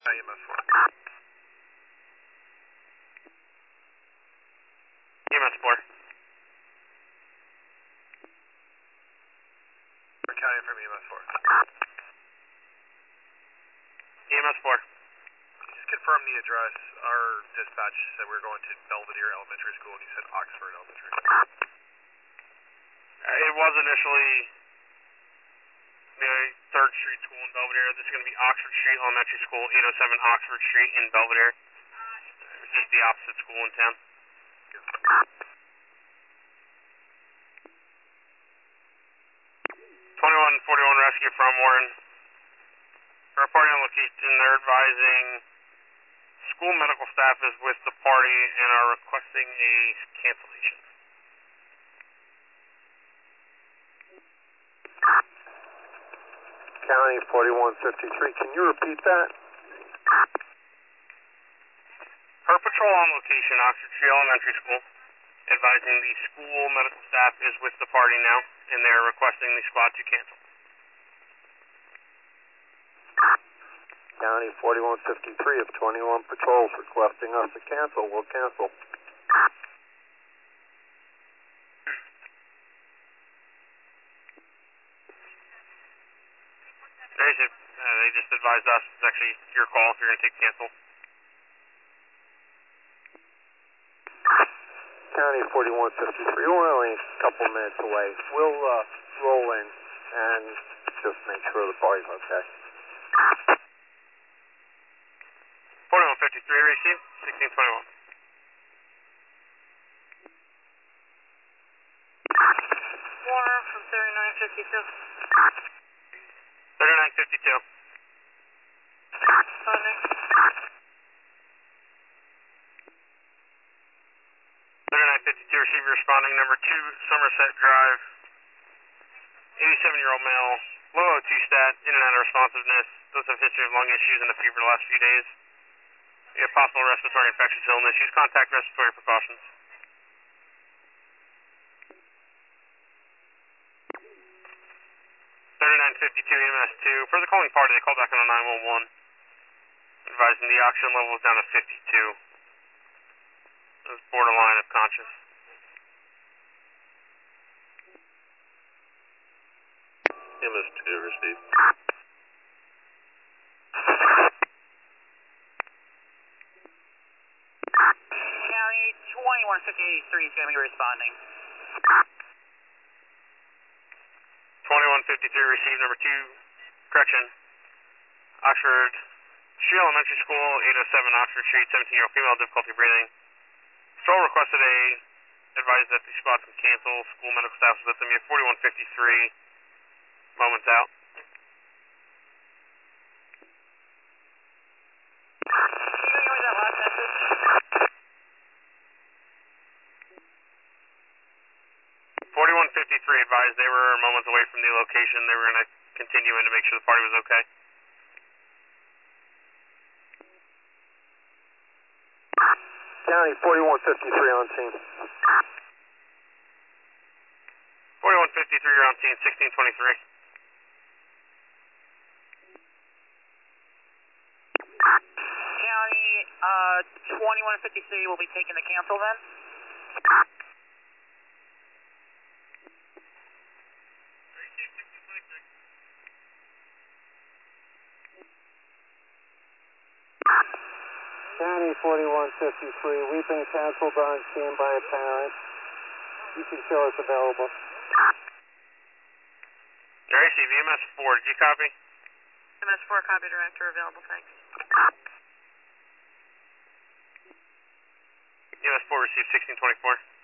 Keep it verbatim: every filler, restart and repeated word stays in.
E M S four. E M S four. County from E M S four. E M S four. Just confirm the address. Our dispatch said we were going to Belvedere Elementary School, and you said Oxford Elementary. Uh, it was initially the third Street School in Belvedere. This is going to be Oxford Street Elementary School, eight oh seven Oxford Street in Belvedere. It's just the opposite school in town. twenty-one forty-one rescue from Warren. Reporting on location, they're advising school medical staff is with the party and are requesting a cancellation. County forty-one fifty-three, can you repeat that? Per patrol on location, Oxford Street Elementary School, advising the school medical staff is with the party now, and they're requesting the squad to cancel. County forty-one fifty-three, if twenty-one patrols requesting us to cancel, we'll cancel. They just, uh, they just advised us it's actually your call if you're going to take cancel. County forty-one fifty-three, we're only a couple minutes away. We'll uh, roll in and just make sure the party's okay. forty-one fifty-three received, sixteen twenty-one. Warner from thirty-nine fifty-two. thirty-nine fifty-two. Responding. thirty-nine fifty-two, receiver responding, number two, Somerset Drive. eighty-seven-year-old male, low O two stat, in and out of responsiveness, does have history of lung issues and a fever the last few days. We have possible respiratory infectious illness. Use contact respiratory precautions. thirty-nine fifty-two E M S two. For the calling party, they called back on a nine one one, advising the oxygen level is down to fifty-two. It was borderline of conscious. E M S two received. County twenty-one fifty-three is going to be responding. twenty-one fifty-three received, number two, correction, Oxford Street Elementary School, eight oh seven Oxford Street, seventeen-year-old female, difficulty breathing. Patrol requested a, advised that the squad can cancel, school medical staff is with them. You have forty-one fifty-three, moments out. Can you hear that last message? forty-one fifty-three advised they were moments away from the location. They were going to continue in to make sure the party was okay. County forty-one fifty-three on scene. forty-one fifty-three, you're on scene, sixteen twenty-three. County uh, twenty-one fifty-three will be taking the cancel then? County forty-one fifty-three, we've been canceled on scene by a parent. You can show us available. Your A C V M S four, did you copy? M S four copy director available, thanks. M S four received sixteen twenty-four.